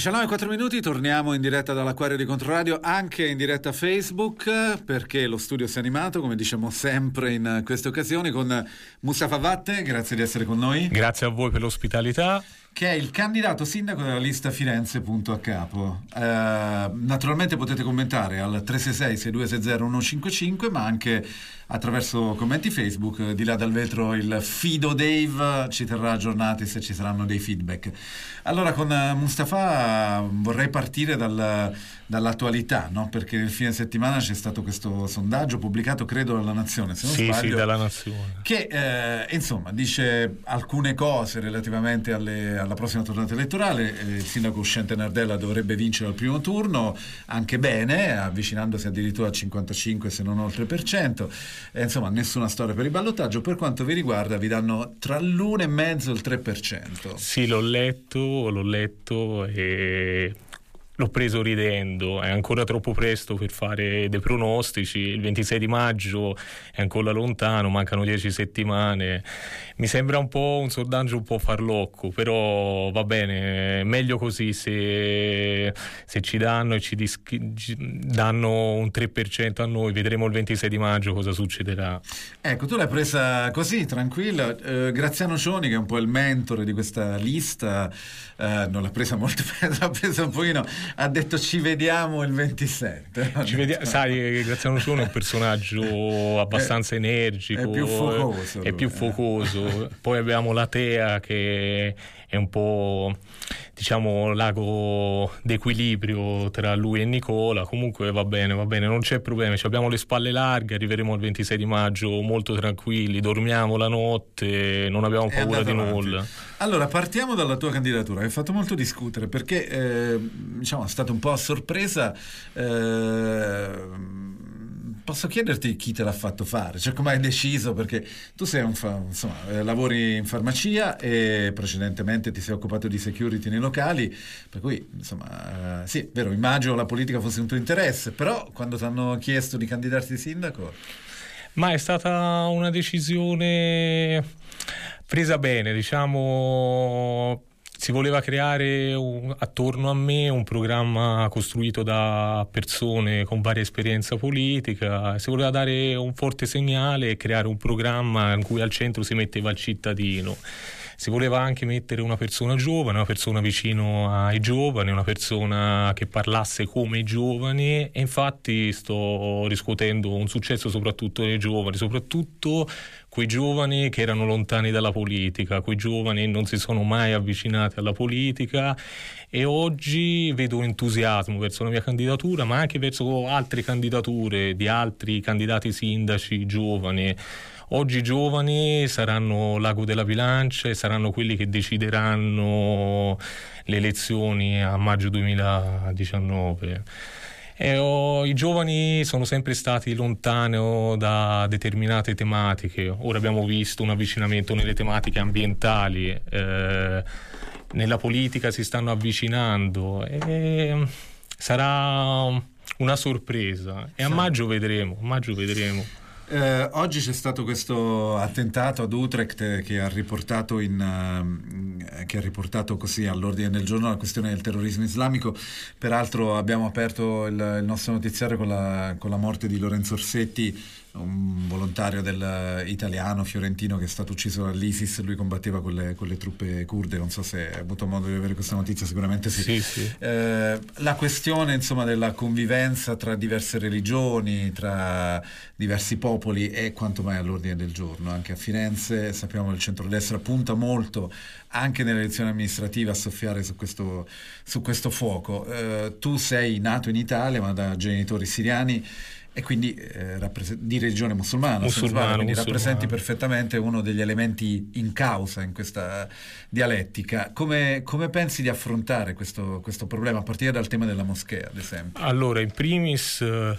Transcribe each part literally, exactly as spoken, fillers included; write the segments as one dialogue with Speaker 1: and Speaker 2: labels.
Speaker 1: diciannove e quattro minuti, torniamo in diretta dall'Acquario di Controradio, anche in diretta Facebook, perché lo studio si è animato, come diciamo sempre in queste occasioni, con Mustafa Vatte. Grazie di essere con noi.
Speaker 2: Grazie a voi per l'ospitalità.
Speaker 1: Che è il candidato sindaco della lista Firenze Punto a Capo. Eh, naturalmente potete commentare al tre sei sei sei due sei zero uno cinque cinque, ma anche attraverso commenti Facebook. Di là dal vetro il Fido Dave ci terrà aggiornati se ci saranno dei feedback. Allora, con Mustafa vorrei partire dal, dall'attualità, no? Perché nel fine settimana c'è stato questo sondaggio pubblicato, credo, dalla Nazione, se non
Speaker 2: sì,
Speaker 1: sbaglio,
Speaker 2: sì, dalla Nazione,
Speaker 1: che eh, insomma dice alcune cose relativamente alle, alla prossima tornata elettorale. Eh, il sindaco uscente Nardella dovrebbe vincere al primo turno, anche bene, avvicinandosi addirittura al cinquantacinque se non oltre per cento. Eh, insomma, nessuna storia per il ballottaggio. Per quanto vi riguarda, vi danno tra l'uno e mezzo e il tre per cento.
Speaker 2: Sì, l'ho letto, l'ho letto e l'ho preso ridendo. È ancora troppo presto per fare dei pronostici. Il ventisei di maggio è ancora lontano, mancano dieci settimane. Mi sembra un po' un sondaggio un po' farlocco, però va bene, meglio così. Se, se ci danno e ci dis- danno un tre per cento a noi, vedremo il ventisei di maggio cosa succederà.
Speaker 1: Ecco, tu l'hai presa così, tranquilla. eh, Graziano Cioni, che è un po' il mentore di questa lista, eh, non l'ha presa molto bene, l'ha presa un pochino. Ha detto ci vediamo il ventisette.
Speaker 2: Ci vediamo, sai, Graziano Cioni è un personaggio abbastanza
Speaker 1: è,
Speaker 2: energico,
Speaker 1: è più focoso,
Speaker 2: è più focoso. Poi abbiamo la Tea, che è un po', diciamo, l'ago d'equilibrio tra lui e Nicola. Comunque va bene, va bene, non c'è problema. Ci abbiamo le spalle larghe, arriveremo al ventisei di maggio molto tranquilli, dormiamo la notte, non abbiamo paura di nulla.
Speaker 1: Allora, partiamo dalla tua candidatura, hai fatto molto discutere perché eh, diciamo è stata un po' a sorpresa. eh, Posso chiederti chi te l'ha fatto fare? Cioè, come hai deciso? Perché tu sei un fa- insomma, eh, lavori in farmacia e precedentemente ti sei occupato di security nei locali, per cui insomma eh, sì, vero, immagino la politica fosse un tuo interesse, però quando ti hanno chiesto di candidarti sindaco...
Speaker 2: Ma è stata una decisione presa bene, diciamo. Si voleva creare un, attorno a me un programma costruito da persone con varia esperienza politica. Si voleva dare un forte segnale e creare un programma in cui al centro si metteva il cittadino. Si voleva anche mettere una persona giovane, una persona vicino ai giovani, una persona che parlasse come i giovani, e infatti sto riscuotendo un successo soprattutto nei giovani, soprattutto quei giovani che erano lontani dalla politica, quei giovani che non si sono mai avvicinati alla politica, e oggi vedo un entusiasmo verso la mia candidatura, ma anche verso altre candidature di altri candidati sindaci giovani. Oggi i giovani saranno l'ago della bilancia e saranno quelli che decideranno le elezioni a maggio duemiladiciannove. E, oh, i giovani sono sempre stati lontani da determinate tematiche. Ora abbiamo visto un avvicinamento nelle tematiche ambientali, eh, nella politica si stanno avvicinando e sarà una sorpresa. E a maggio vedremo, a maggio vedremo.
Speaker 1: Eh, oggi c'è stato questo attentato ad Utrecht che ha riportato in, uh, che ha riportato così all'ordine del giorno la questione del terrorismo islamico. Peraltro abbiamo aperto il, il nostro notiziario con la, con la morte di Lorenzo Orsetti, un volontario del italiano fiorentino che è stato ucciso dall'ISIS. Lui combatteva con le, con le truppe kurde. Non so se hai avuto modo di avere questa notizia, sicuramente sì.
Speaker 2: Sì, sì.
Speaker 1: Eh, la questione insomma della convivenza tra diverse religioni, tra diversi popoli è quanto mai all'ordine del giorno. Anche a Firenze sappiamo che il centrodestra punta molto anche nelle elezioni amministrative a soffiare su questo, su questo fuoco. Eh, tu sei nato in Italia ma da genitori siriani e quindi eh, rappres- di religione musulmana,
Speaker 2: musulmano,
Speaker 1: quindi
Speaker 2: musulmano.
Speaker 1: Rappresenti perfettamente uno degli elementi in causa in questa dialettica. Come, come pensi di affrontare questo, questo problema, a partire dal tema della moschea, ad esempio?
Speaker 2: Allora, in primis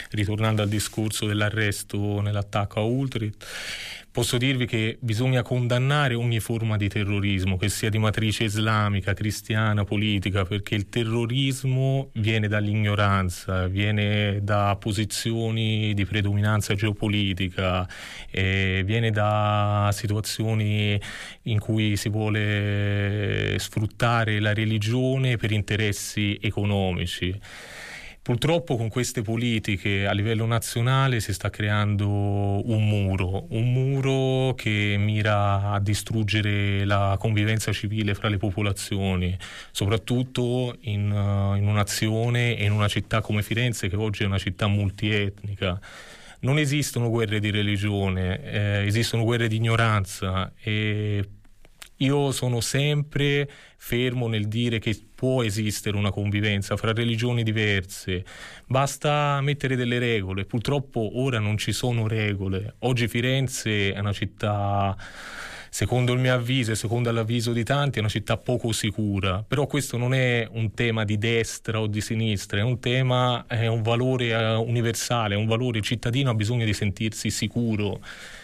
Speaker 2: ritornando al discorso dell'arresto nell'attacco a Utrecht, posso dirvi che bisogna condannare ogni forma di terrorismo, che sia di matrice islamica, cristiana, politica, perché il terrorismo viene dall'ignoranza, viene da posizioni di predominanza geopolitica, eh, viene da situazioni in cui si vuole sfruttare la religione per interessi economici. Purtroppo con queste politiche a livello nazionale si sta creando un muro, un muro che mira a distruggere la convivenza civile fra le popolazioni, soprattutto in, uh, in un'azione e in una città come Firenze, che oggi è una città multietnica. Non esistono guerre di religione, eh, esistono guerre di ignoranza, e io sono sempre fermo nel dire che può esistere una convivenza fra religioni diverse, basta mettere delle regole. Purtroppo ora non ci sono regole. Oggi Firenze è una città, secondo il mio avviso e secondo l'avviso di tanti, è una città poco sicura, però questo non è un tema di destra o di sinistra, è un tema, è un valore universale, è un valore. Il cittadino ha bisogno di sentirsi sicuro,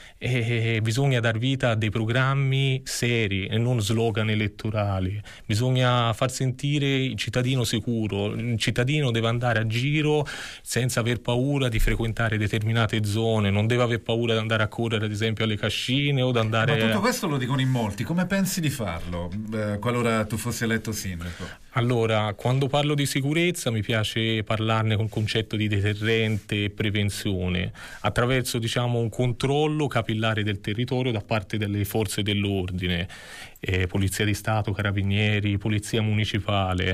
Speaker 2: e bisogna dar vita a dei programmi seri e non slogan elettorali. Bisogna far sentire il cittadino sicuro. Il cittadino deve andare a giro senza aver paura di frequentare determinate zone, non deve aver paura di andare a correre ad esempio alle cascine o di andare...
Speaker 1: Ma tutto questo lo dicono in molti. Come pensi di farlo eh, qualora tu fossi eletto sindaco?
Speaker 2: Allora, quando parlo di sicurezza mi piace parlarne con il concetto di deterrente e prevenzione, attraverso diciamo un controllo capillare del territorio da parte delle forze dell'ordine, eh, Polizia di Stato, Carabinieri, Polizia Municipale,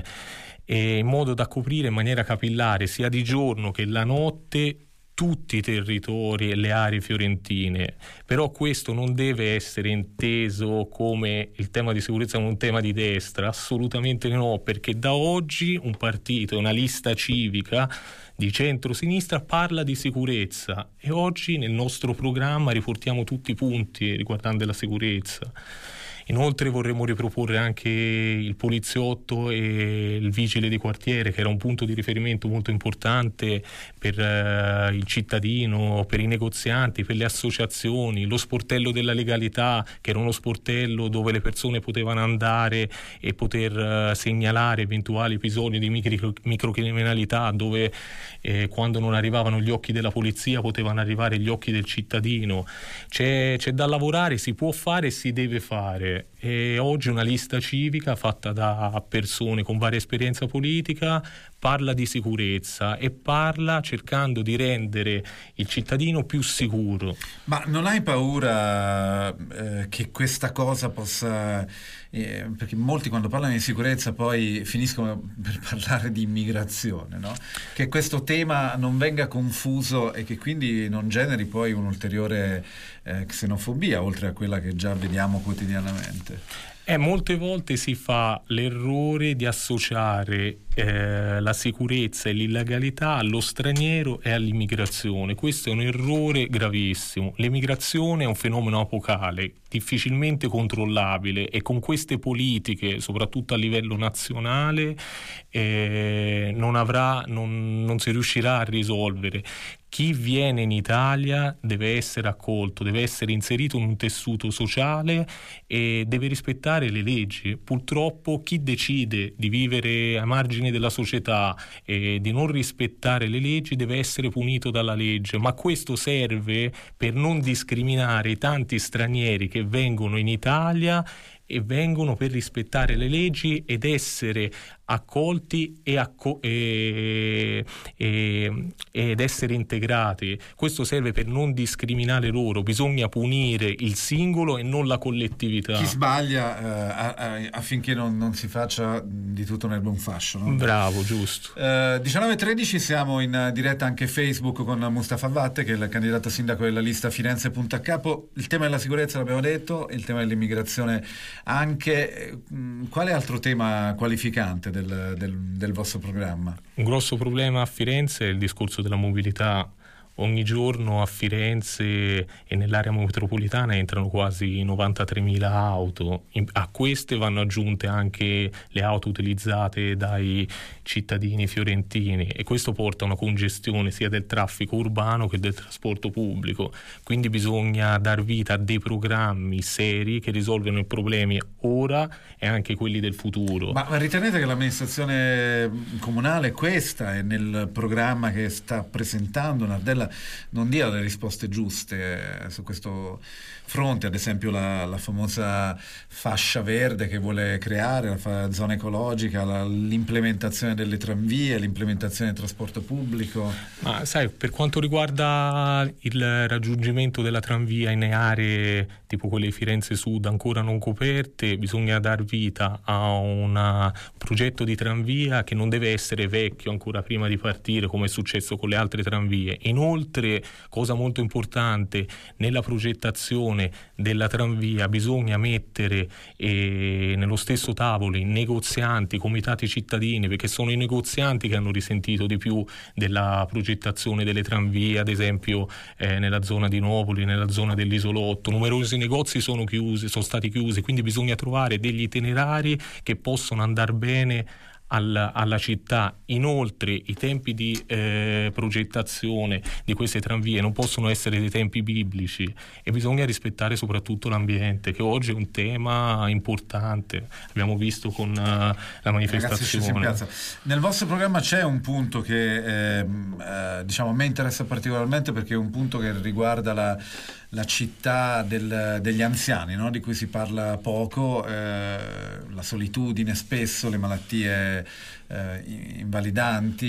Speaker 2: e in modo da coprire in maniera capillare sia di giorno che la notte tutti i territori e le aree fiorentine. Però questo non deve essere inteso come il tema di sicurezza come un tema di destra, assolutamente no, perché da oggi un partito, una lista civica di centro-sinistra parla di sicurezza, e oggi nel nostro programma riportiamo tutti i punti riguardanti la sicurezza. Inoltre vorremmo riproporre anche il poliziotto e il vigile di quartiere, che era un punto di riferimento molto importante per uh, il cittadino, per i negozianti, per le associazioni, lo sportello della legalità, che era uno sportello dove le persone potevano andare e poter uh, segnalare eventuali episodi di micro, microcriminalità, dove eh, quando non arrivavano gli occhi della polizia potevano arrivare gli occhi del cittadino. C'è, c'è da lavorare, si può fare e si deve fare. E oggi una lista civica fatta da persone con varia esperienza politica parla di sicurezza e parla cercando di rendere il cittadino più sicuro.
Speaker 1: Ma non hai paura eh, che questa cosa possa... Eh, perché molti quando parlano di sicurezza poi finiscono per parlare di immigrazione, no? Che questo tema non venga confuso e che quindi non generi poi un'ulteriore eh, xenofobia, oltre a quella che già vediamo quotidianamente.
Speaker 2: Eh, molte volte si fa l'errore di associare eh, la sicurezza e l'illegalità allo straniero e all'immigrazione. Questo è un errore gravissimo. L'immigrazione è un fenomeno apocale, difficilmente controllabile, e con queste politiche, soprattutto a livello nazionale, eh, non avrà, non, non si riuscirà a risolvere. Chi viene in Italia deve essere accolto, deve essere inserito in un tessuto sociale e deve rispettare le leggi. Purtroppo chi decide di vivere a margine della società e di non rispettare le leggi deve essere punito dalla legge, ma questo serve per non discriminare i tanti stranieri che vengono in Italia e vengono per rispettare le leggi ed essere accolti e acco- e, e, ed essere integrati. Questo serve per non discriminare loro. Bisogna punire il singolo e non la collettività.
Speaker 1: Chi sbaglia eh, affinché non, non si faccia di tutto nel buon fascio, no?
Speaker 2: Bravo, giusto.
Speaker 1: eh, diciannove e tredici siamo in diretta anche Facebook con Mustafa Vatte, che è il candidato sindaco della lista Firenze Punta a Capo. Il tema della sicurezza l'abbiamo detto, il tema dell'immigrazione anche. Quale altro tema qualificante del, del, del vostro programma?
Speaker 2: Un grosso problema a Firenze è il discorso della mobilità. ogni giorno a Firenze e nell'area metropolitana entrano quasi novantatremila auto. A queste vanno aggiunte anche le auto utilizzate dai cittadini fiorentini, e questo porta a una congestione sia del traffico urbano che del trasporto pubblico. Quindi bisogna dar vita a dei programmi seri che risolvono i problemi ora e anche quelli del futuro.
Speaker 1: Ma, ma ritenete che l'amministrazione comunale, questa è nel programma che sta presentando Nardella, non dia le risposte giuste eh, su questo fronte? Ad esempio la, la famosa fascia verde che vuole creare, la fa, zona ecologica, la, l'implementazione delle tranvie, l'implementazione del trasporto pubblico.
Speaker 2: Ma sai, per quanto riguarda il raggiungimento della tranvia in aree tipo quelle di Firenze Sud ancora non coperte, bisogna dar vita a un progetto di tranvia che non deve essere vecchio ancora prima di partire, come è successo con le altre tranvie. Inoltre, cosa molto importante, nella progettazione della tranvia bisogna mettere eh, nello stesso tavolo i negozianti, i comitati cittadini, perché sono i negozianti che hanno risentito di più della progettazione delle tranvie, ad esempio eh, nella zona di Napoli, nella zona dell'Isolotto. Numerosi negozi sono chiusi, sono stati chiusi, quindi bisogna trovare degli itinerari che possono andare bene Alla, alla città. Inoltre i tempi di eh, progettazione di queste tranvie non possono essere dei tempi biblici, e bisogna rispettare soprattutto l'ambiente, che oggi è un tema importante, abbiamo visto con uh, la manifestazione.
Speaker 1: Ragazzi, nel vostro programma c'è un punto che eh, eh, diciamo a me interessa particolarmente, perché è un punto che riguarda la la città del, degli anziani, no? Di cui si parla poco, eh, la solitudine spesso, le malattie eh, invalidanti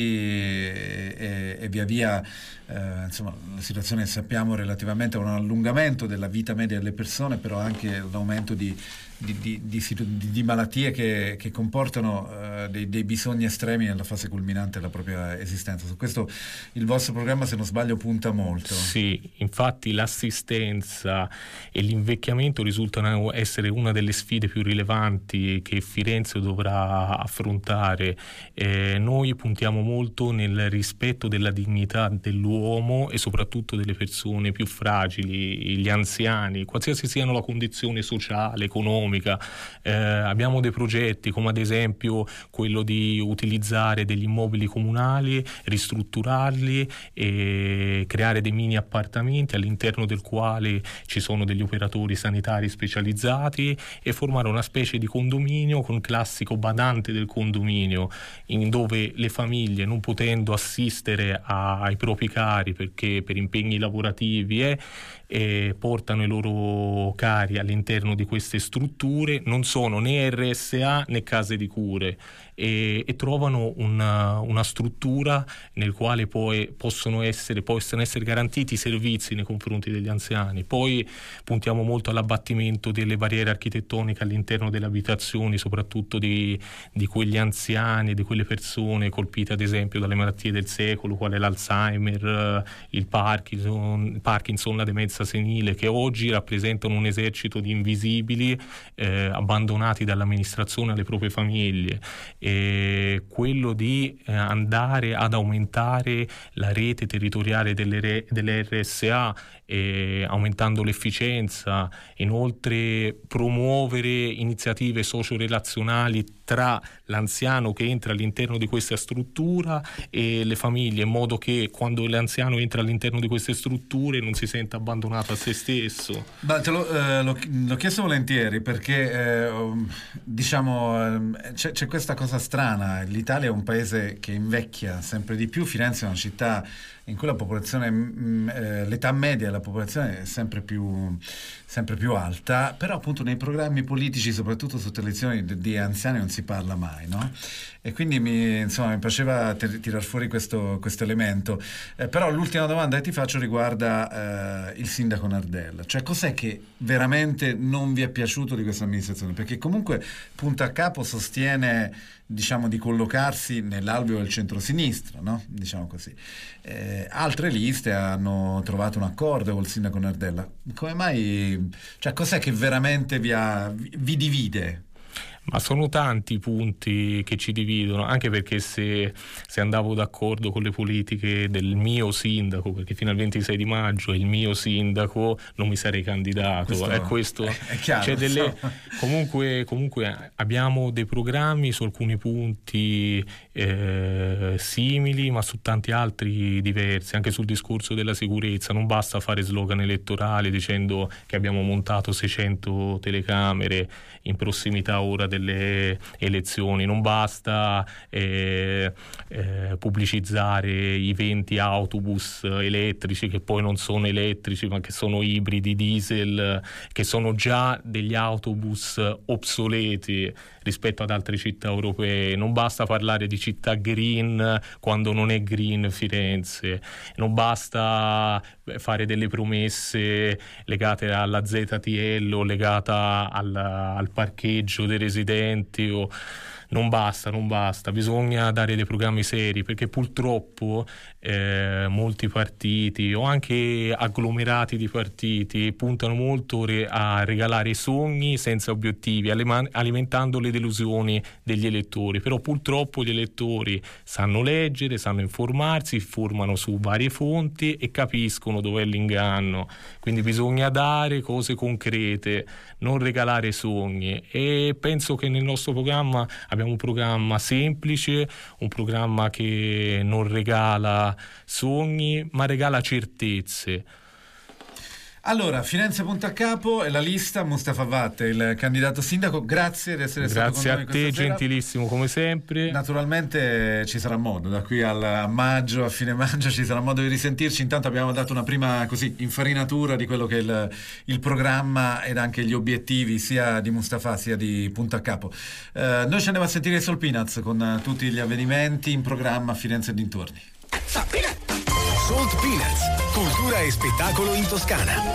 Speaker 1: e, e, e via via eh, insomma la situazione, sappiamo, relativamente a un allungamento della vita media delle persone, però anche l'aumento di Di, di, di, di malattie che, che comportano uh, dei, dei bisogni estremi nella fase culminante della propria esistenza. Su questo il vostro programma, se non sbaglio, punta molto.
Speaker 2: Sì, infatti l'assistenza e l'invecchiamento risultano essere una delle sfide più rilevanti che Firenze dovrà affrontare. Eh, noi puntiamo molto nel rispetto della dignità dell'uomo e soprattutto delle persone più fragili, gli anziani, qualsiasi siano la condizione sociale, economica. Eh, abbiamo dei progetti come ad esempio quello di utilizzare degli immobili comunali, ristrutturarli e creare dei mini appartamenti all'interno del quale ci sono degli operatori sanitari specializzati, e formare una specie di condominio con classico badante del condominio, in dove le famiglie, non potendo assistere a, ai propri cari perché per impegni lavorativi eh, e portano i loro cari all'interno di queste strutture, non sono né R S A né case di cure, e, e trovano una, una struttura nel quale poi possono essere, possono essere garantiti i servizi nei confronti degli anziani. Poi puntiamo molto all'abbattimento delle barriere architettoniche all'interno delle abitazioni, soprattutto di, di quegli anziani, di quelle persone colpite ad esempio dalle malattie del secolo, quale l'Alzheimer, il Parkinson, il Parkinson, la demenza senile, che oggi rappresentano un esercito di invisibili eh, abbandonati dall'amministrazione alle proprie famiglie. E quello di eh, andare ad aumentare la rete territoriale delle, re, delle R S A, eh, aumentando l'efficienza, inoltre promuovere iniziative socio-relazionali tra l'anziano che entra all'interno di questa struttura e le famiglie, in modo che quando l'anziano entra all'interno di queste strutture non si senta abbandonato a se stesso.
Speaker 1: Beh, te lo, eh, l'ho, l'ho chiesto volentieri perché eh, diciamo eh, c'è, c'è questa cosa strana. L'Italia è un paese che invecchia sempre di più. Firenze è una città in cui la popolazione, mh, eh, l'età media della popolazione è sempre più, sempre più alta, però appunto nei programmi politici, soprattutto su televisioni, di, di anziani non si parla mai, no? E quindi mi, insomma, mi piaceva ter- tirar fuori questo, questo elemento. Eh, però l'ultima domanda che ti faccio riguarda eh, il sindaco Nardella. Cioè, cos'è che veramente non vi è piaciuto di questa amministrazione? Perché comunque Punta a Capo sostiene, diciamo, di collocarsi nell'alveo del centro-sinistra, no? Diciamo così. Eh, altre liste hanno trovato un accordo col sindaco Nardella. Come mai? Cioè, cos'è che veramente vi, ha, vi divide?
Speaker 2: Ma sono tanti i punti che ci dividono, anche perché se, se andavo d'accordo con le politiche del mio sindaco, perché fino al ventisei di maggio è il mio sindaco, non mi sarei candidato.
Speaker 1: Questo
Speaker 2: è questo,
Speaker 1: è chiaro,
Speaker 2: c'è delle, comunque, comunque abbiamo dei programmi su alcuni punti eh, simili, ma su tanti altri diversi, anche sul discorso della sicurezza. Non basta fare slogan elettorali dicendo che abbiamo montato seicento telecamere in prossimità ora delle elezioni, non basta eh, eh, pubblicizzare i venti autobus elettrici che poi non sono elettrici ma che sono ibridi diesel, che sono già degli autobus obsoleti rispetto ad altre città europee. Non basta parlare di città green quando non è green Firenze, non basta fare delle promesse legate alla Z T L o legata al, al parcheggio dei residenti o... Non basta, non basta, bisogna dare dei programmi seri, perché purtroppo eh, molti partiti o anche agglomerati di partiti puntano molto re- a regalare sogni senza obiettivi, alima- alimentando le delusioni degli elettori. Però purtroppo gli elettori sanno leggere, sanno informarsi, informano su varie fonti e capiscono dov'è l'inganno. Quindi bisogna dare cose concrete, non regalare sogni, e penso che nel nostro programma abbiamo un programma semplice, un programma che non regala sogni ma regala certezze.
Speaker 1: Allora, Firenze punto a capo è la lista. Mustafa Vatte, il candidato sindaco, grazie di essere
Speaker 2: grazie
Speaker 1: stato con noi
Speaker 2: questa sera. Grazie a te, gentilissimo come sempre.
Speaker 1: Naturalmente ci sarà modo, da qui al, a maggio, a fine maggio ci sarà modo di risentirci. Intanto abbiamo dato una prima così infarinatura di quello che è il, il programma ed anche gli obiettivi sia di Mustafa sia di Punto a Capo. Eh, noi ci andiamo a sentire i Soul Peanuts con uh, tutti gli avvenimenti in programma a Firenze e dintorni.
Speaker 3: Salt Peanuts, cultura e spettacolo in Toscana.